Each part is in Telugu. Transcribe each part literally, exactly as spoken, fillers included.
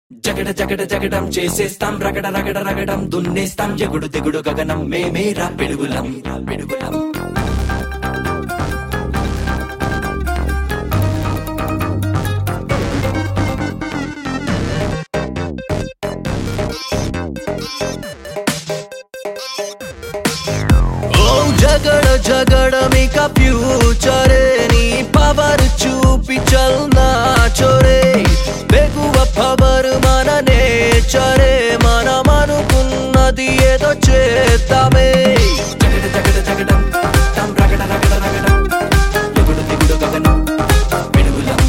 జగడ జగడ జగడం చేసేస్తాం రగడ రగడ రగడం దున్నేస్తాం ఎగుడు దిగుడు గగనం మేమేరా పెడుగులం పెడుగులం జగడ జగడ మీక ఫ్యూచరే నీ పవర్ చూపి చల్నా చోరే బెగువ పవర్ మన నేచరే మనం అనుకున్నది ఏదో చేద్దామే జగడ జగడ జగడం తాం రగడ రగడ రగడం ఎగుడు దిగుడు గగనం పెడుగులం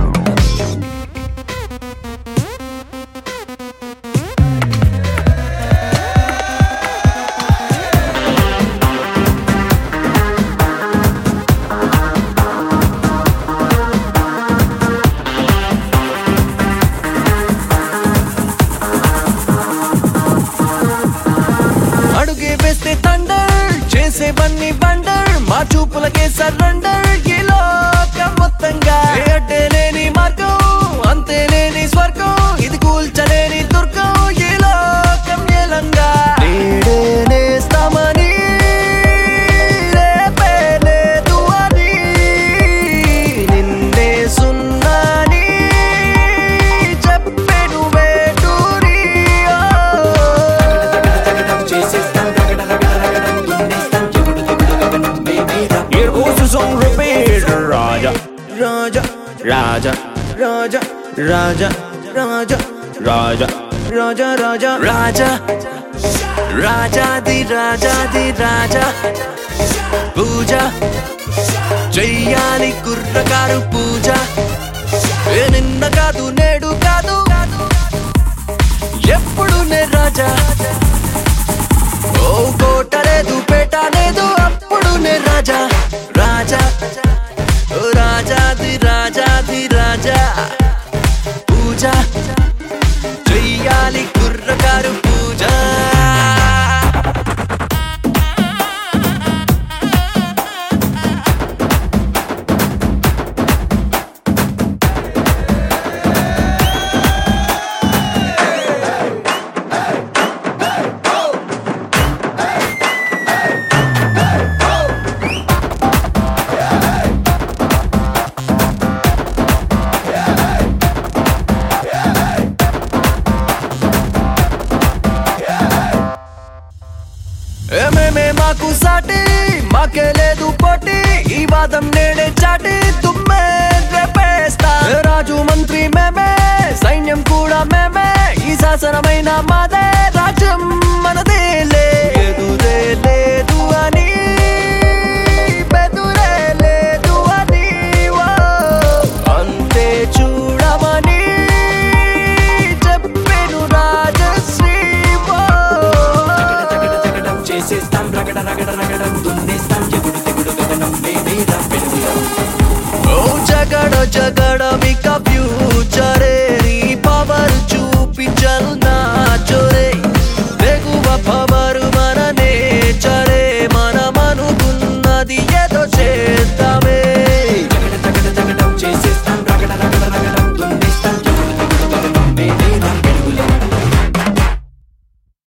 అడుగే వేస్తే థండర్ చేసేవన్నీ వండర్ మా చూపులకే సరెండర్ ఈ లోకం మొత్తంగా ఏ అడ్డే లేని మార్గం అంతే లేని స్వర్గం ఇది కూల్చలేని దుర్గం ఈ లోకం ఏలంగా నేడే నేస్తామని రేపే లేదు అని నిన్నే సున్నాని చెప్పెను వేటూరి జగడం చేసేస్తాం రగడ రగడ రగడం దున్నేస్తాం ఎగుడు దిగుడు గగనం మేమేరా Here goes the song repeat Raja Raja Raja Raja Raja Raja Raja Raja Raja Raja Raja di Raja di Raja Puja చెయ్యాలి కుర్రకారు పూజ ఏ నిన్న కాదు నేడు కాదు ఎప్పుడు నే రాజా ఓ కోట లేదు పేట లేదు అప్పుడు నే రాజా రాజా ఓ రాజాది రాజాది రాజా పూజ చెయ్యాలి కుర్రకారు పూజ ఏమేమే మాకు సాటి మాకే లేదు పోటీ ఈ వాదం నేనే చాటి తుమ్మే రేపేస్తా రాజు మంత్రి మేమే సైన్యం కూడా మేమే ఈ శాసనమైన మాదే రాజ్యం మనదే లేదురే లేదు అని బెదురే లేదు అని ఓ అంతే చూడమని చెప్పెను రాజశ్రీ ఓ జగడం చేసేస్తాం రగడ రగడ రగడం దున్నేస్తాం ఎగుడు దిగుడు గగనం మేమేరా పెడుగులం ఓ జగడ జగడ మీక